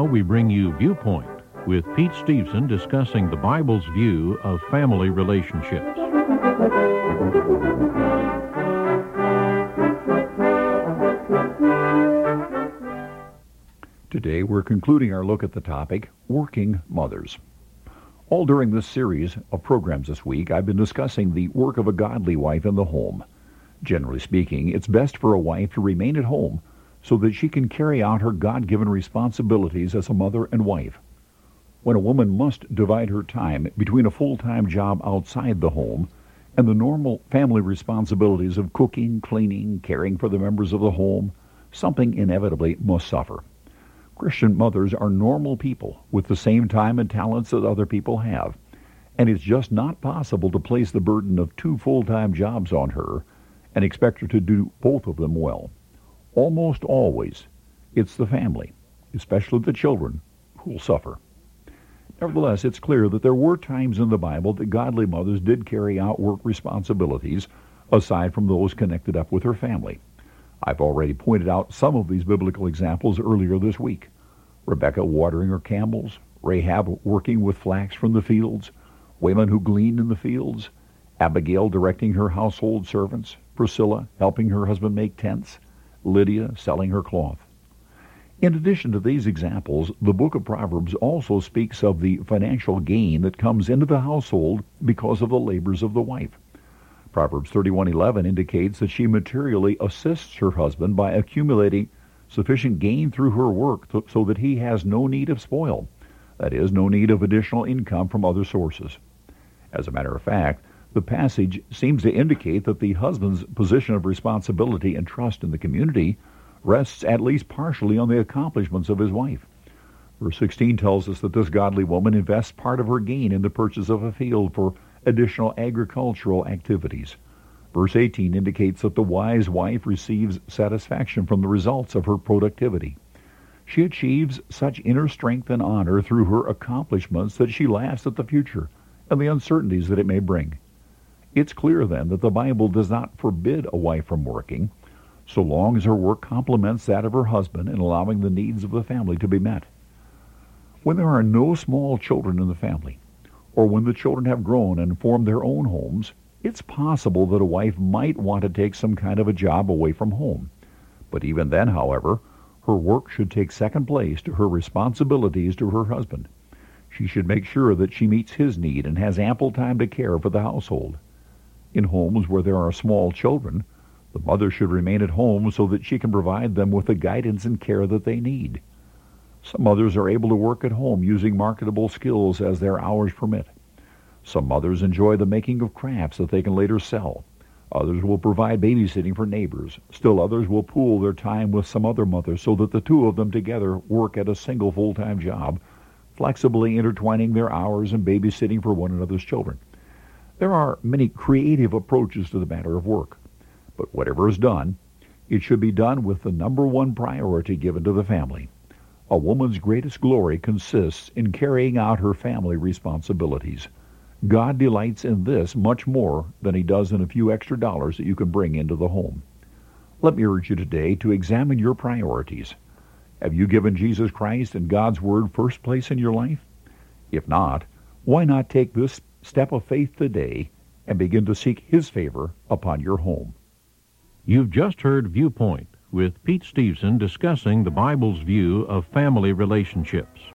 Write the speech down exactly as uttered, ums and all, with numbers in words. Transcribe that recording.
we bring you Viewpoint with Pete Steveson discussing the Bible's view of family relationships. Today we're concluding our look at the topic, Working Mothers. All during this series of programs this week, I've been discussing the work of a godly wife in the home. Generally speaking, it's best for a wife to remain at home so that she can carry out her God-given responsibilities as a mother and wife. When a woman must divide her time between a full-time job outside the home and the normal family responsibilities of cooking, cleaning, caring for the members of the home, something inevitably must suffer. Christian mothers are normal people with the same time and talents that other people have, and it's just not possible to place the burden of two full-time jobs on her and expect her to do both of them well. Almost always, it's the family, especially the children, who will suffer. Nevertheless, it's clear that there were times in the Bible that godly mothers did carry out work responsibilities aside from those connected up with her family. I've already pointed out some of these biblical examples earlier this week. Rebecca watering her camels, Rahab working with flax from the fields, women who gleaned in the fields, Abigail directing her household servants, Priscilla helping her husband make tents, Lydia selling her cloth. In addition to these examples, the book of Proverbs also speaks of the financial gain that comes into the household because of the labors of the wife. Proverbs thirty-one eleven indicates that she materially assists her husband by accumulating sufficient gain through her work so that he has no need of spoil, that is, no need of additional income from other sources. As a matter of fact, the passage seems to indicate that the husband's position of responsibility and trust in the community rests at least partially on the accomplishments of his wife. Verse sixteen tells us that this godly woman invests part of her gain in the purchase of a field for additional agricultural activities. Verse eighteen indicates that the wise wife receives satisfaction from the results of her productivity. She achieves such inner strength and honor through her accomplishments that she laughs at the future and the uncertainties that it may bring. It's clear, then, that the Bible does not forbid a wife from working, so long as her work complements that of her husband in allowing the needs of the family to be met. When there are no small children in the family, or when the children have grown and formed their own homes, it's possible that a wife might want to take some kind of a job away from home. But even then, however, her work should take second place to her responsibilities to her husband. She should make sure that she meets his need and has ample time to care for the household. In homes where there are small children, the mother should remain at home so that she can provide them with the guidance and care that they need. Some mothers are able to work at home using marketable skills as their hours permit. Some mothers enjoy the making of crafts that they can later sell. Others will provide babysitting for neighbors. Still others will pool their time with some other mother so that the two of them together work at a single full-time job, flexibly intertwining their hours and babysitting for one another's children. There are many creative approaches to the matter of work, but whatever is done, it should be done with the number one priority given to the family. A woman's greatest glory consists in carrying out her family responsibilities. God delights in this much more than he does in a few extra dollars that you can bring into the home. Let me urge you today to examine your priorities. Have you given Jesus Christ and God's Word first place in your life? If not, why not take this step of faith today and begin to seek his favor upon your home? You've just heard Viewpoint with Pete Steveson discussing the Bible's view of family relationships.